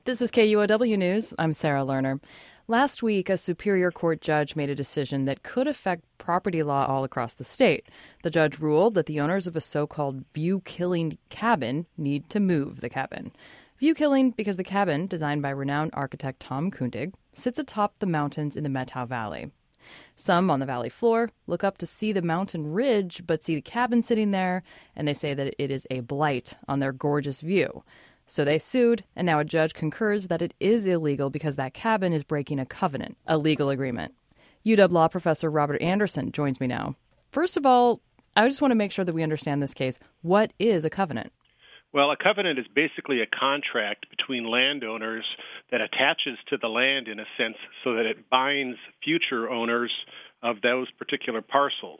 This is KUOW News. I'm Sarah Lerner. Last week, a Superior Court judge made a decision that could affect property law all across the state. The judge ruled that the owners of a so-called view-killing cabin need to move the cabin. View-killing because the cabin, designed by renowned architect Tom Kundig, sits atop the mountains in the Methow Valley. Some on the valley floor look up to see the mountain ridge but see the cabin sitting there, and they say that it is a blight on their gorgeous view. So they sued, and now a judge concurs that it is illegal because that cabin is breaking a covenant, a legal agreement. UW Law professor Robert Anderson joins me now. First of all, I just want to make sure that we understand this case. What is a covenant? Well, a covenant is basically a contract between landowners that attaches to the land in a sense so that it binds future owners of those particular parcels.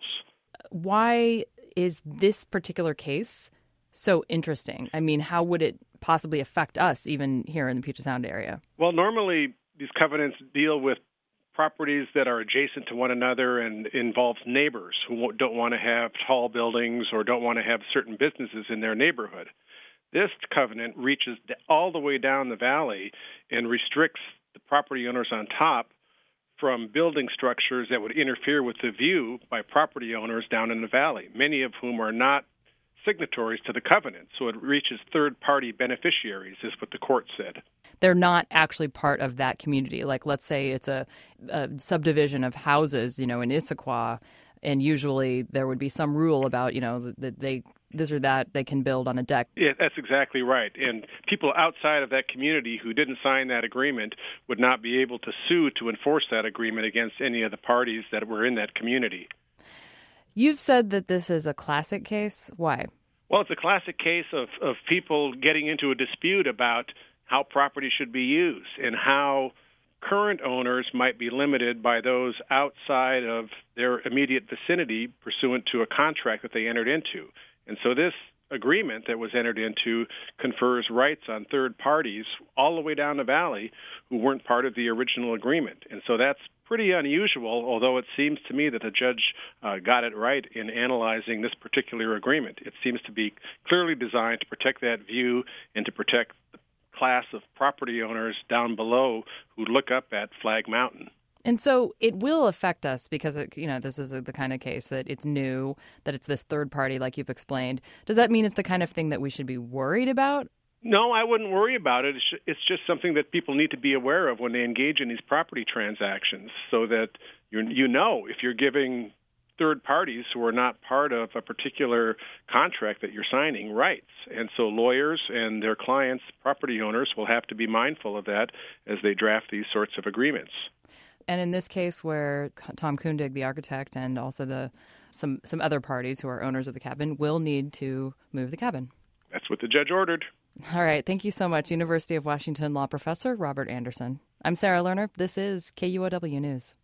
Why is this particular case so interesting? I mean, how would it possibly affect us even here in the Puget Sound area? Well, normally these covenants deal with properties that are adjacent to one another and involves neighbors who don't want to have tall buildings or don't want to have certain businesses in their neighborhood. This covenant reaches all the way down the valley and restricts the property owners on top from building structures that would interfere with the view by property owners down in the valley, many of whom are not signatories to the covenant. So it reaches third-party beneficiaries, is what the court said. They're not actually part of that community. Like, let's say it's a subdivision of houses, in Issaquah, and usually there would be some rule about, that this or that they can build on a deck. Yeah, that's exactly right. And people outside of that community who didn't sign that agreement would not be able to sue to enforce that agreement against any of the parties that were in that community. You've said that this is a classic case. Why? Well, it's a classic case of people getting into a dispute about how property should be used and how current owners might be limited by those outside of their immediate vicinity pursuant to a contract that they entered into. And so this agreement that was entered into confers rights on third parties all the way down the valley who weren't part of the original agreement. And so that's pretty unusual, although it seems to me that the judge got it right in analyzing this particular agreement. It seems to be clearly designed to protect that view and to protect the class of property owners down below who look up at Flag Mountain. And so it will affect us because, this is the kind of case that it's new, that it's this third party like you've explained. Does that mean it's the kind of thing that we should be worried about? No, I wouldn't worry about it. It's just something that people need to be aware of when they engage in these property transactions so that if you're giving third parties who are not part of a particular contract that you're signing rights. And so lawyers and their clients, property owners, will have to be mindful of that as they draft these sorts of agreements. And in this case where Tom Kundig, the architect, and also some other parties who are owners of the cabin will need to move the cabin. That's what the judge ordered. All right. Thank you so much, University of Washington law professor Robert Anderson. I'm Sarah Lerner. This is KUOW News.